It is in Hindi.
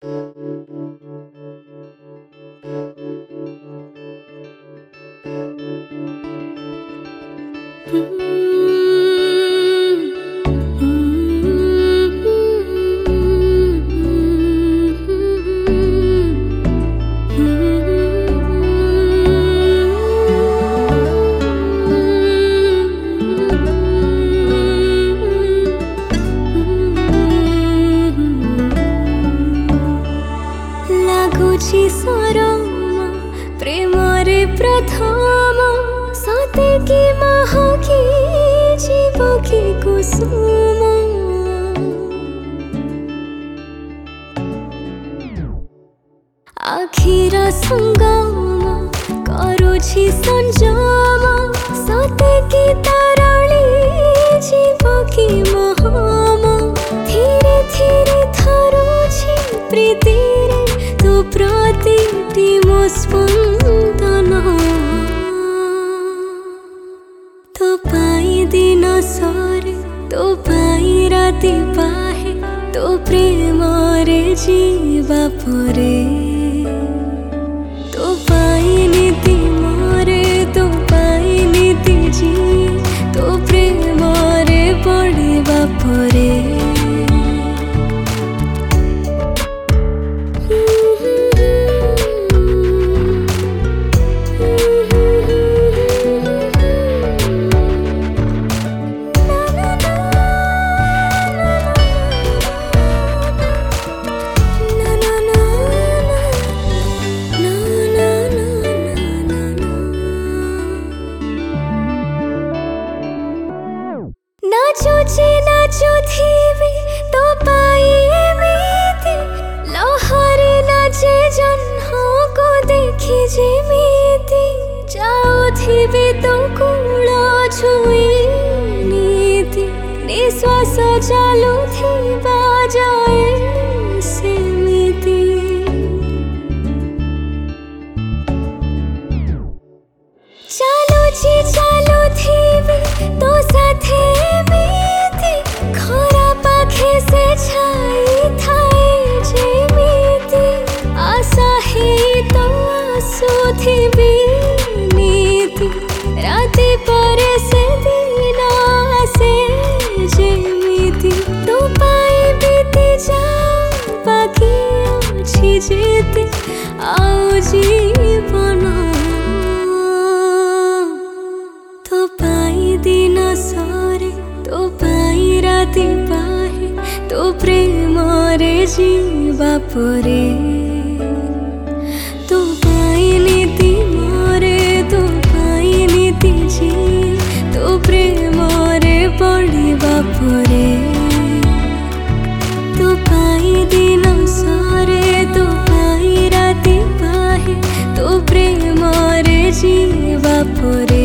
लाଗୁଛି ସରମ ପ୍ରେମରେ ପ୍ରଥମ ସତେ କି ମହକି ଯିବ କି କୁସୁମ ଆଖିର ସଙ୍ଗମ କରୁଛି ସଂଯମ ସତେ କି ତରଳି ଯିବ କି ମହମ ଧୀରେ ଧୀରେ ଥରୁଛି ପ୍ରୀତିରେ ତୁ ପ୍ରତିଟି ମୋ ସ୍ପନ୍ଦନ ତୋ ପାଇଁ ଦିନ ସରେ ତୋ ପାଇଁ ରାତି ପାହେ ତୋ ପ୍ରେମରେ ଯିବା ପରେ ତୋ ପାଇଁ ନୀତି ମରେ ତୋ ପାଇଁ ନୀତି ଯିଏ ତୋ ପ୍ରେମରେ ପଡ଼ିବା ପରେ नाचुची नाचुथिबी तो पाई एमिति लहरी नाचे जह्न को देखी जेमिति जाउथिबी तो कूल छुई नीति निश्वास चालुथिबा जाए सेमिति चालुथिबी तो साथे खरा पाखे से छाई थाए जेमिति आशा है तो आसुथिबी नीति राति परे से दिन आसे जेमिति तो पाई बीती जाओ बाकी अछि जेते आओ जीवन तो पाई दिन सरे तो पाई राति पाहे तो प्रेमरे जीवा परे तो पाई नीति मरे तो पाई नीति जी तो प्रेमरे पड़िबा परे तो पाई दिन सरे तो पाई राति पाहे तो प्रेमरे जीवा परे।